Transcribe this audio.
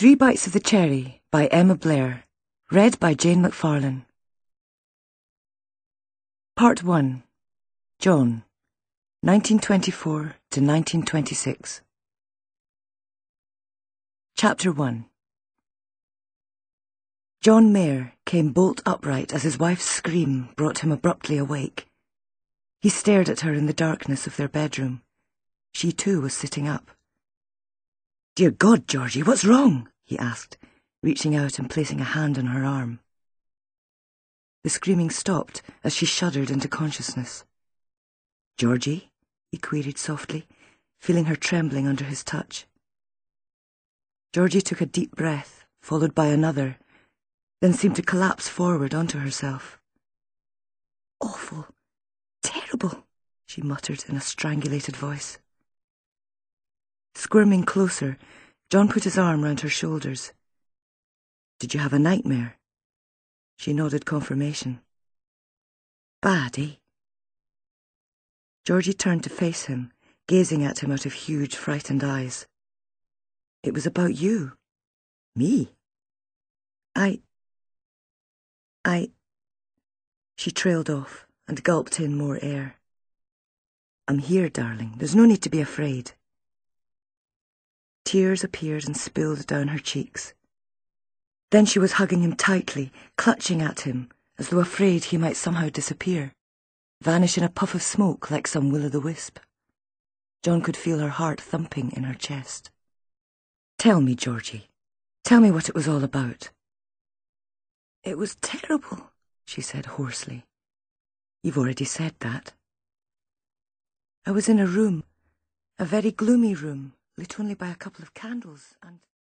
Three Bites of the Cherry by Emma Blair. Read by Jane McFarlane. Part 1. John, 1924 to 1926. Chapter 1. John Mayer came bolt upright as his wife's scream brought him abruptly awake. He stared at her in the darkness of their bedroom. She too was sitting up. "Dear God, Georgie, what's wrong?" he asked, reaching out and placing a hand on her arm. The screaming stopped as she shuddered into consciousness. "Georgie?" he queried softly, feeling her trembling under his touch. Georgie took a deep breath, followed by another, then seemed to collapse forward onto herself. "Awful, terrible," she muttered in a strangulated voice. Squirming closer, John put his arm round her shoulders. "Did you have a nightmare?" She nodded confirmation. "Bad, eh?" Georgie turned to face him, gazing at him out of huge, frightened eyes. "It was about you." "Me?" I... She trailed off and gulped in more air. "I'm here, darling. There's no need to be afraid." Tears appeared and spilled down her cheeks. Then she was hugging him tightly, clutching at him, as though afraid he might somehow disappear, vanish in a puff of smoke like some will-o'-the-wisp. John could feel her heart thumping in her chest. "Tell me, Georgie. Tell me what it was all about." "It was terrible," she said hoarsely. "You've already said that." "I was in a room, a very gloomy room, lit only by a couple of candles, and..."